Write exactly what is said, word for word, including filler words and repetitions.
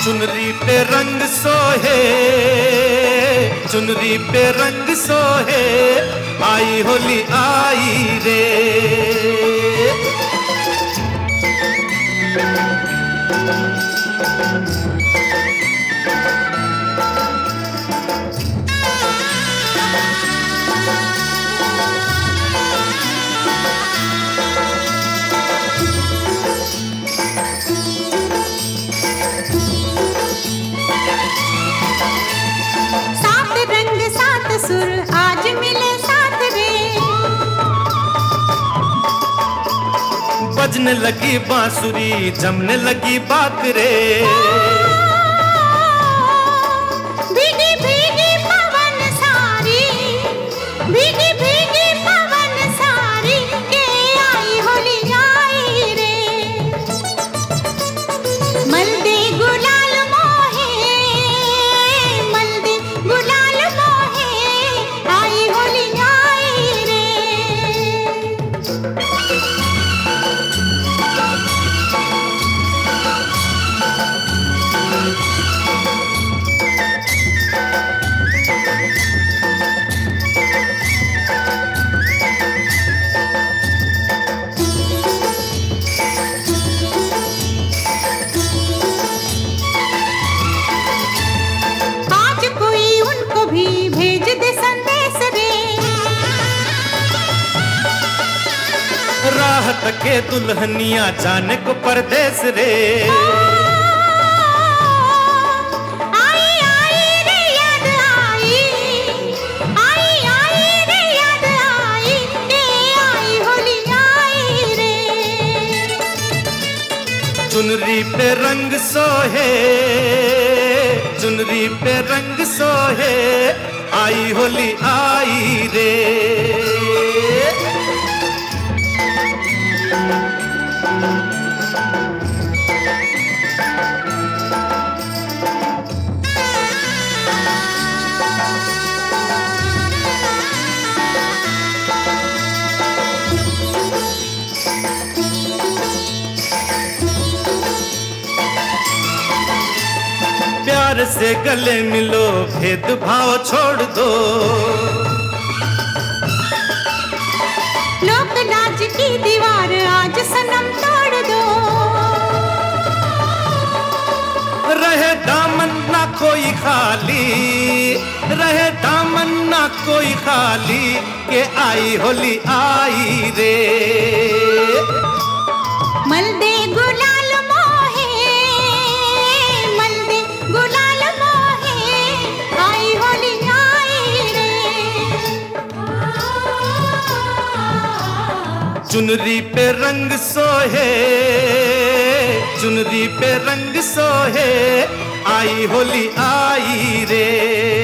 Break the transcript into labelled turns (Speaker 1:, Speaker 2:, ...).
Speaker 1: चुनरी पे रंग सोहे, चुनरी पे रंग सोहे, आई होली आई रे।
Speaker 2: सुर आज मिले साथ रे,
Speaker 1: बजने लगी बांसुरी जमने लगी बात रे।
Speaker 2: भीगी भीगी पवन सारी, भीगी भीगी पवन सारी, के आई होली आई रे। मल्दे गुलाल मोहे, मल्दे गुलाल मोहे, आई होली आई रे। आज कोई उनको भी भेज दे संदेश रे,
Speaker 1: राहत के दुल्हनिया जाने को परदेस रे।
Speaker 2: आई आई रे याद आई, आई आई रे याद आई, के आई होली आई रे।
Speaker 1: चुनरी पे रंग सोहे, चुनरी पे रंग सोहे, आई होली आई रे। प्यार से गले मिलो, भेदभाव छोड़ दो,
Speaker 2: लोक लाज की दीवार आज सनम तोड़ दो।
Speaker 1: रहे दामन ना कोई खाली, रहे दामन ना कोई खाली, के आई होली आई रे।
Speaker 2: मल्दे गुलाल मोहे, मल्दे गुलाल मोहे, आई होली आई रे।
Speaker 1: चुनरी पे रंग सोहे, चुनरी पे रंग सोहे, आई होली आई रे।